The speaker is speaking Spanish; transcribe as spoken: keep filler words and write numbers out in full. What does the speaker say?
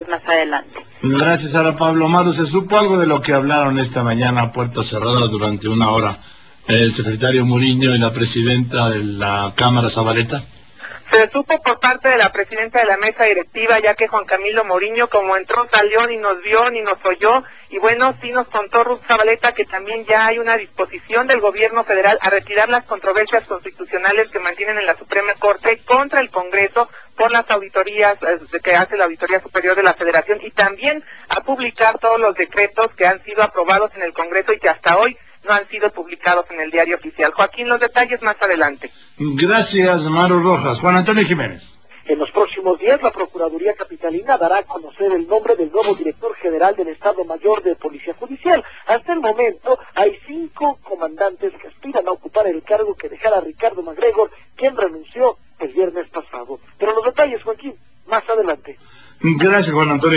más adelante. Gracias, Sara Pablo. Maru, ¿se supo algo de lo que hablaron esta mañana a puerta cerrada durante una hora el secretario Muriño y la presidenta de la Cámara, Zabaleta? Se supo por parte de la presidenta de la mesa directiva, ya que Juan Camilo Moriño, como entró, salió, ni nos vio, ni nos oyó, y bueno, sí nos contó Ruth Zabaleta que también ya hay una disposición del gobierno federal a retirar las controversias constitucionales que mantienen en la Suprema Corte contra el Congreso por las auditorías eh, que hace la Auditoría Superior de la Federación, y también a publicar todos los decretos que han sido aprobados en el Congreso y que hasta hoy no han sido publicados en el diario oficial. Joaquín, los detalles más adelante. Gracias, Maru Rojas. Juan Antonio Jiménez. En los próximos días, la Procuraduría Capitalina dará a conocer el nombre del nuevo director general del Estado Mayor de Policía Judicial. Hasta el momento, hay cinco comandantes que aspiran a ocupar el cargo que dejara Ricardo MacGregor, quien renunció el viernes pasado. Pero los detalles, Joaquín, más adelante. Gracias, Juan Antonio.